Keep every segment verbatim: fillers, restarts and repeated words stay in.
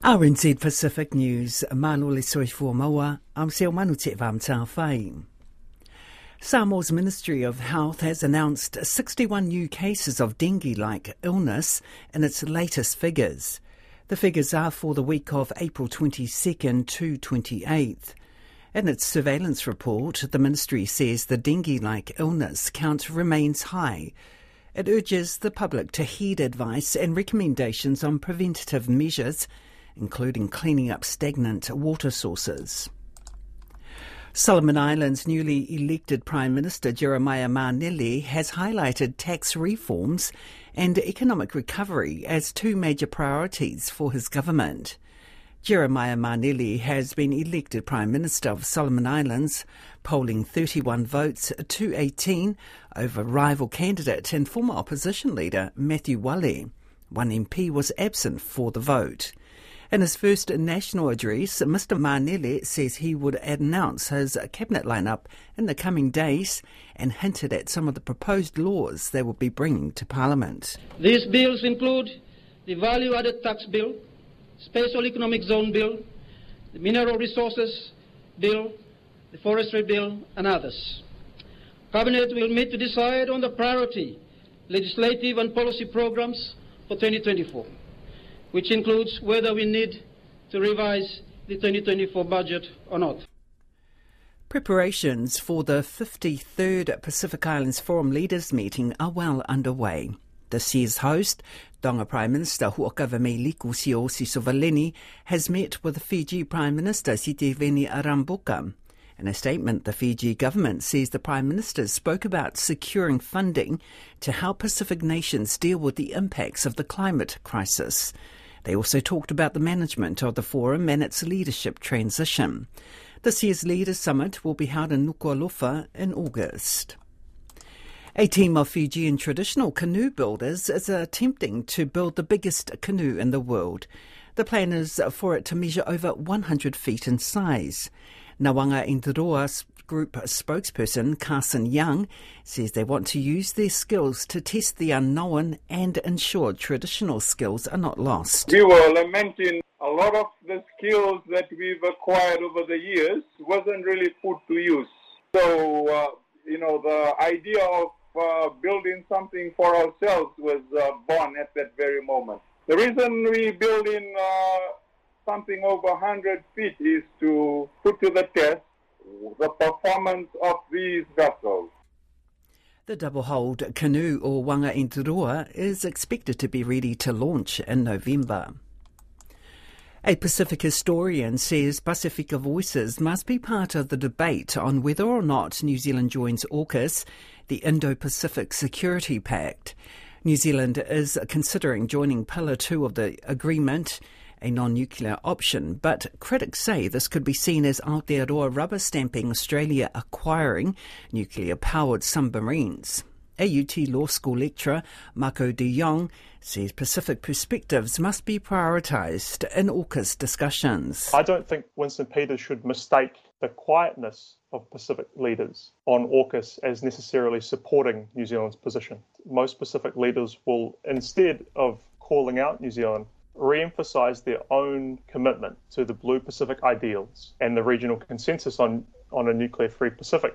R N Z Pacific News, Manu le soifua maua, am seo manu te vam tā whai. Samoa's Ministry of Health has announced sixty-one new cases of dengue-like illness in its latest figures. The figures are for the week of April twenty-second to twenty-eighth. In its surveillance report, the ministry says the dengue-like illness count remains high. It urges the public to heed advice and recommendations on preventative measures, including cleaning up stagnant water sources. Solomon Islands' newly elected Prime Minister Jeremiah Manili has highlighted tax reforms and economic recovery as two major priorities for his government. Jeremiah Manili has been elected Prime Minister of Solomon Islands, polling thirty-one votes to eighteen over rival candidate and former opposition leader Matthew Wale. One M P was absent for the vote. In his first national address, Mister Manili says he would announce his cabinet lineup in the coming days and hinted at some of the proposed laws they will be bringing to Parliament. These bills include the Value-Added Tax Bill, Special Economic Zone Bill, the Mineral Resources Bill, the Forestry Bill, and others. Cabinet will meet to decide on the priority legislative and policy programs for twenty twenty-four. Which includes whether we need to revise the twenty twenty-four budget or not. Preparations for the fifty-third Pacific Islands Forum Leaders meeting are well underway. This year's host, Tonga Prime Minister Huakavamei Likusio Sisovaleni, has met with Fiji Prime Minister Sitiveni Arambuka. In a statement, the Fiji government says the Prime Minister spoke about securing funding to help Pacific nations deal with the impacts of the climate crisis. They also talked about the management of the forum and its leadership transition. This year's Leaders Summit will be held in Nuku'alofa in August. A team of Fijian traditional canoe builders is attempting to build the biggest canoe in the world. The plan is for it to measure over one hundred feet in size. Nawanga Inderoa Group spokesperson Carson Young says they want to use their skills to test the unknown and ensure traditional skills are not lost. We were lamenting a lot of the skills that we've acquired over the years wasn't really put to use. So, uh, you know, the idea of uh, building something for ourselves was uh, born at that very moment. The reason we build in uh, something over one hundred feet is to put to the test the performance of these vessels. The double-hulled canoe, or Wanga Inderoa, is expected to be ready to launch in November. A Pacific historian says Pacifica Voices must be part of the debate on whether or not New Zealand joins AUKUS, the Indo-Pacific Security Pact. New Zealand is considering joining Pillar two of the agreement, a non-nuclear option, but critics say this could be seen as Aotearoa rubber-stamping Australia acquiring nuclear-powered submarines. A U T Law School lecturer Marco de Jong says Pacific perspectives must be prioritised in AUKUS discussions. I don't think Winston Peters should mistake the quietness of Pacific leaders on AUKUS as necessarily supporting New Zealand's position. Most Pacific leaders will, instead of calling out New Zealand, re-emphasise their own commitment to the Blue Pacific ideals and the regional consensus on, on a nuclear-free Pacific.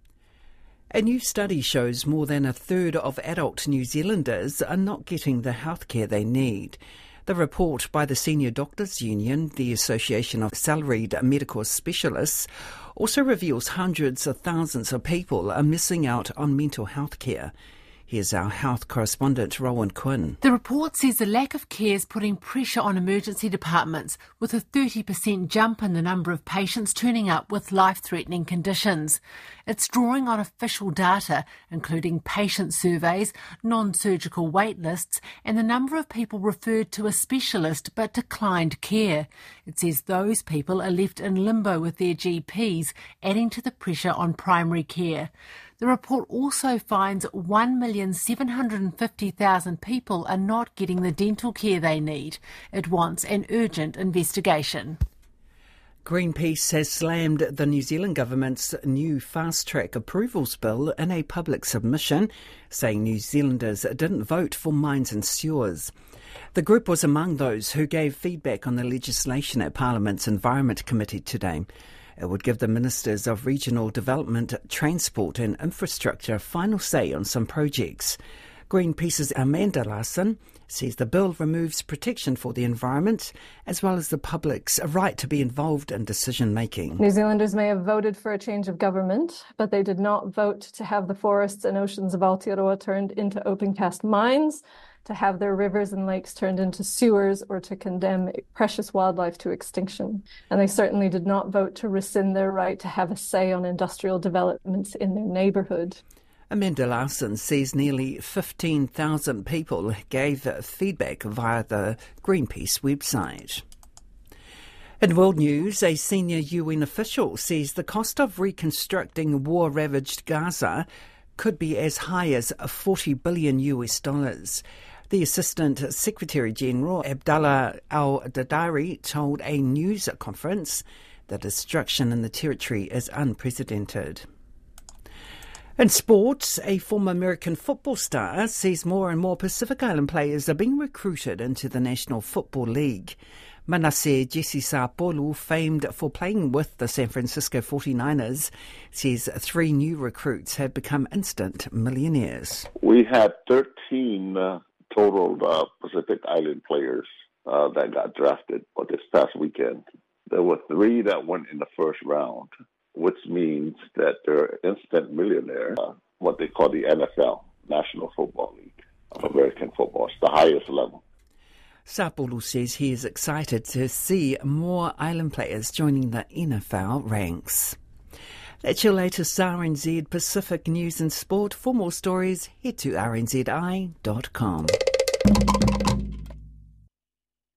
A new study shows more than a third of adult New Zealanders are not getting the healthcare they need. The report by the Senior Doctors Union, the Association of Salaried Medical Specialists, also reveals hundreds of thousands of people are missing out on mental health care. Here's our health correspondent, Rowan Quinn. The report says the lack of care is putting pressure on emergency departments, with a thirty percent jump in the number of patients turning up with life-threatening conditions. It's drawing on official data, including patient surveys, non-surgical wait lists, and the number of people referred to a specialist but declined care. It says those people are left in limbo with their G Ps, adding to the pressure on primary care. The report also finds one million seven hundred fifty thousand people are not getting the dental care they need. It wants an urgent investigation. Greenpeace has slammed the New Zealand government's new fast-track approvals bill in a public submission, saying New Zealanders didn't vote for mines and sewers. The group was among those who gave feedback on the legislation at Parliament's Environment Committee today. It would give the Ministers of Regional Development, Transport and Infrastructure final say on some projects. Greenpeace's Amanda Larson says the bill removes protection for the environment as well as the public's right to be involved in decision-making. New Zealanders may have voted for a change of government, but they did not vote to have the forests and oceans of Aotearoa turned into open-cast mines, to have their rivers and lakes turned into sewers, or to condemn precious wildlife to extinction. And they certainly did not vote to rescind their right to have a say on industrial developments in their neighbourhood. Amanda Larson says nearly fifteen thousand people gave feedback via the Greenpeace website. In world news, a senior U N official says the cost of reconstructing war-ravaged Gaza could be as high as forty billion U S dollars. The Assistant Secretary-General, Abdullah al-Dadari, told a news conference that destruction in the territory is unprecedented. In sports, a former American football star says more and more Pacific Island players are being recruited into the National Football League. Manasseh Jesse Sapolu, famed for playing with the San Francisco forty-niners, says three new recruits have become instant millionaires. We had thirteen uh, total uh, Pacific Island players uh, that got drafted for this past weekend. There were three that went in the first round, which means that they're instant millionaires, uh, what they call the N F L, National Football League of American football. It's the highest level. Sapolu says he is excited to see more island players joining the N F L ranks. That's your latest R N Z Pacific News and Sport. For more stories, head to r n z i dot com.